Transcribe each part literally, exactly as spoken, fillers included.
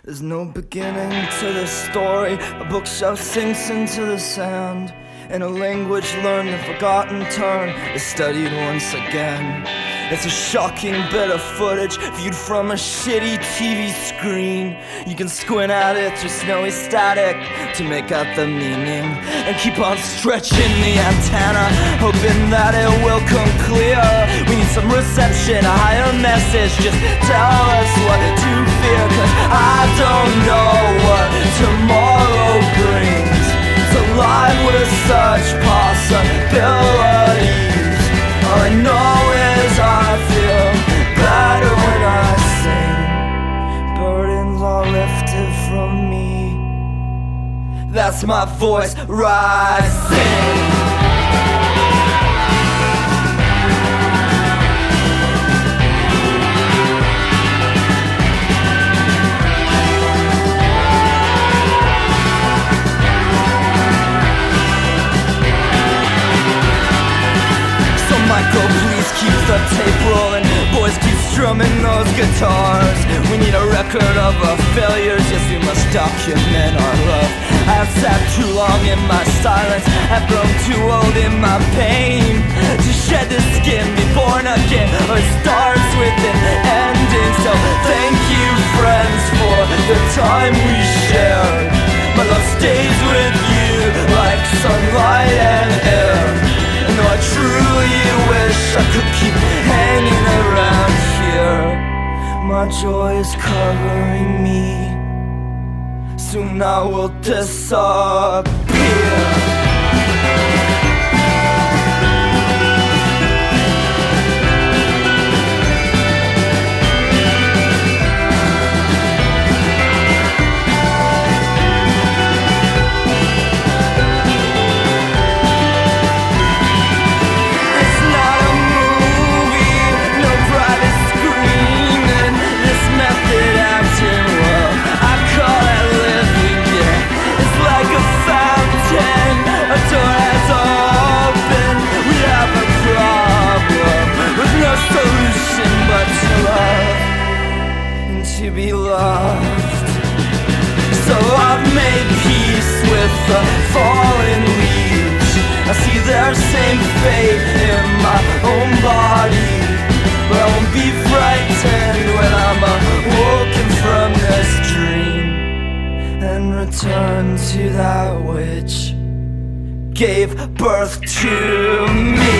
There's no beginning to this story. A bookshelf sinks into the sand, and a language learned and forgotten turn is studied once again. It's a shocking bit of footage viewed from a shitty T V screen. You can squint at it through snowy static to make out the meaning, and keep on stretching the antenna, hoping that it will come clear. We need some reception, a higher message. Just tell us what to fear, cause I don't know what tomorrow brings. It's alive with such possibilities. All I know is I feel better when I sing. Burdens are lifted from me. That's my voice rising. Michael, please keep the tape rolling. Boys, keep strumming those guitars. We need a record of our failures. Yes, we must document our love. I have sat too long in my silence. I've grown too old in my pain to shed the skin, be born again. Oh, it starts with an ending. So thank you, friends, for the time we shared. My love stays with you like sunlight and air. And though I truly wish I could keep hanging around here, my joy is covering me. Soon I will disappear. To be loved. So I've made peace with the fallen leaves. I see their same fate in my own body, but I won't be frightened when I'm awoken from this dream and return to that which gave birth to me.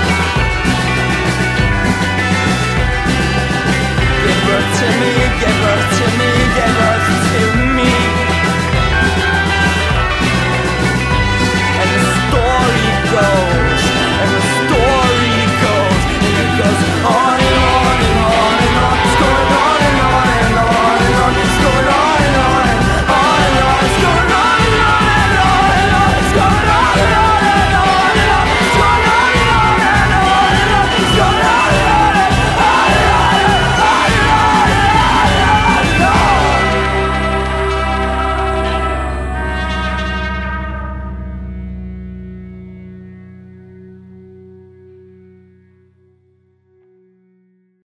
Give birth to me, give birth